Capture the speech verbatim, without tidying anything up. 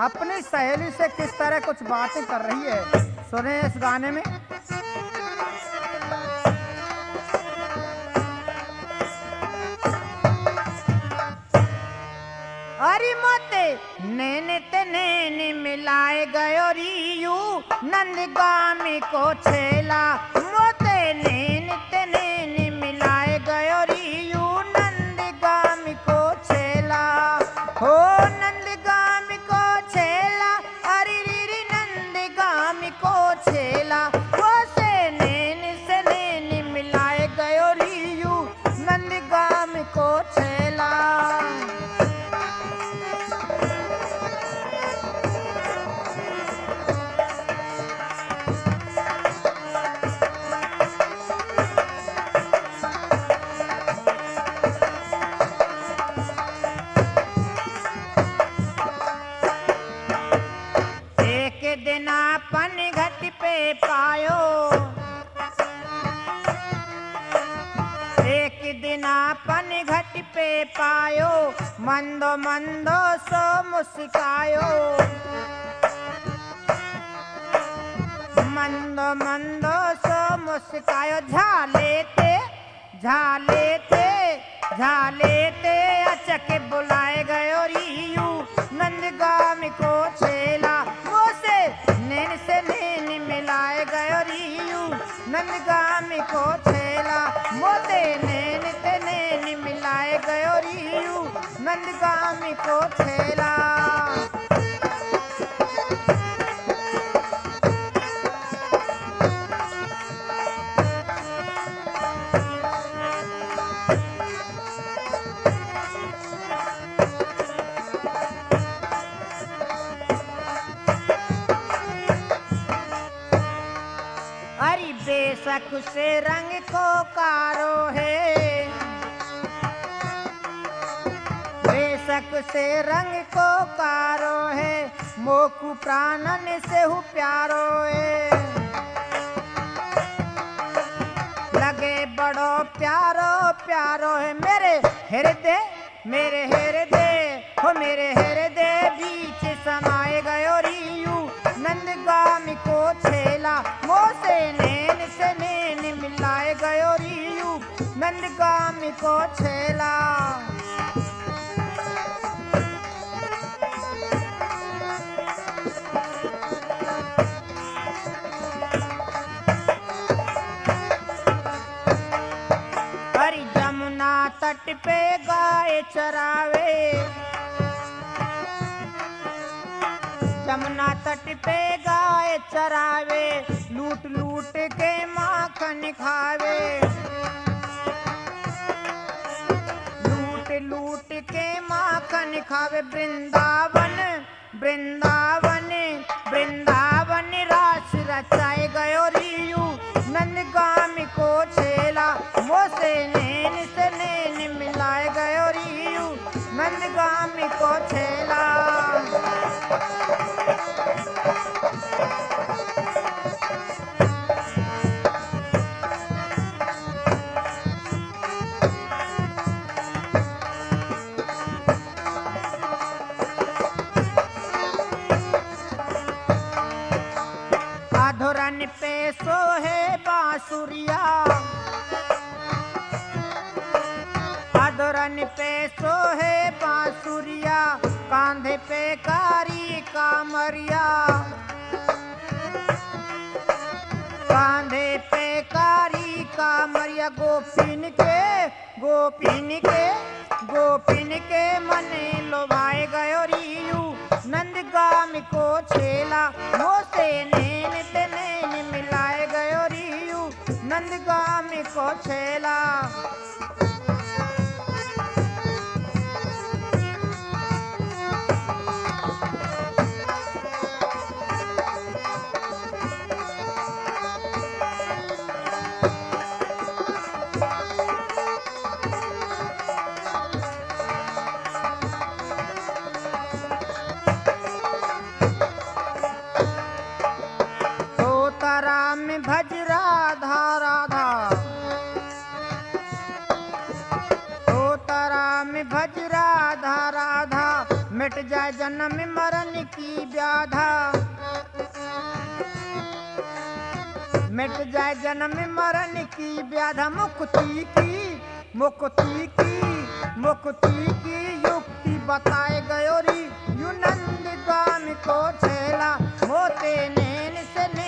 अपनी सहेली से किस तरह कुछ बातें कर रही है, सुने इस गाने में। अरे मोते नैन ते नैन मिलाए गयो रियू नंदगामी को छेला, मोते नैन ते नैन मिलाए गयो रियू नंदगामी को छेला, हो नंदगामी को छेला, अरे री नंदगामी को छेला, वो से नैन से नैन मिलाए गयो रियू नंदगामी को छेला। दिनापन घट पे पायो, एक दिनापन घट पे पायो, मंदो मंदो सो मुस्कायो, मंदो मंदो सो मुस्कायो, झालेते झालेते झालेते अचक बुलाए गयो रियू नंदगामी को छेला, नैन से नैन मिलाए गयो रियू नंदगामी को छेला, मोते नैन ते नैन मिलाए गयो रियू नंदगामी को छेला। बेशक से रंग को कारो है, बेशक से रंग को कारो है, मोकु प्राणन से हु प्यारो है, लगे बड़ो प्यारो प्यारो है, मेरे हृदय मेरे हृदय हो मेरे हृदय बीच समाए गयो रियू नंदगामी को छेला, मोसे नैन से नैन मिलाए गयो रियू नंदगामी को छेला। हरि जमुना तट पे गाय चरावे, जमुना तट पे गाय चरावे, लूट लूट के माखन खावे, लूट लूट के माखन खावे, वृंदावन वृंदावन वृंदावन रास रचाए गयो रियू नंदगामी को छेला, मोसे नैन से नैन मिलाए गयो रियू नंदगामी को छेला। अधुरन पे सोहे बांसुरिया, अधुरन पे सोहे बांसुरिया, कांधे पे कारी कामरिया, कांधे पे कारी कामरिया, गोपिन के गोपिन के गोपिन के मने लोभाए गयो रियू नंदगामी को छेला, मोसे नैन ते नैन मिलाए गयो रियू नंदगामी को छेला। राम भज राधा राधा, ओ राम भज राधा राधा, मिट जाए जन्म मरण की व्याधा, मिट जाए जन्म मरण की व्याधा। मुक्ति की मुक्ति की मुक्ति की युक्ति बताए गयो री, यू नंद गाम को छेला, मोते नैन से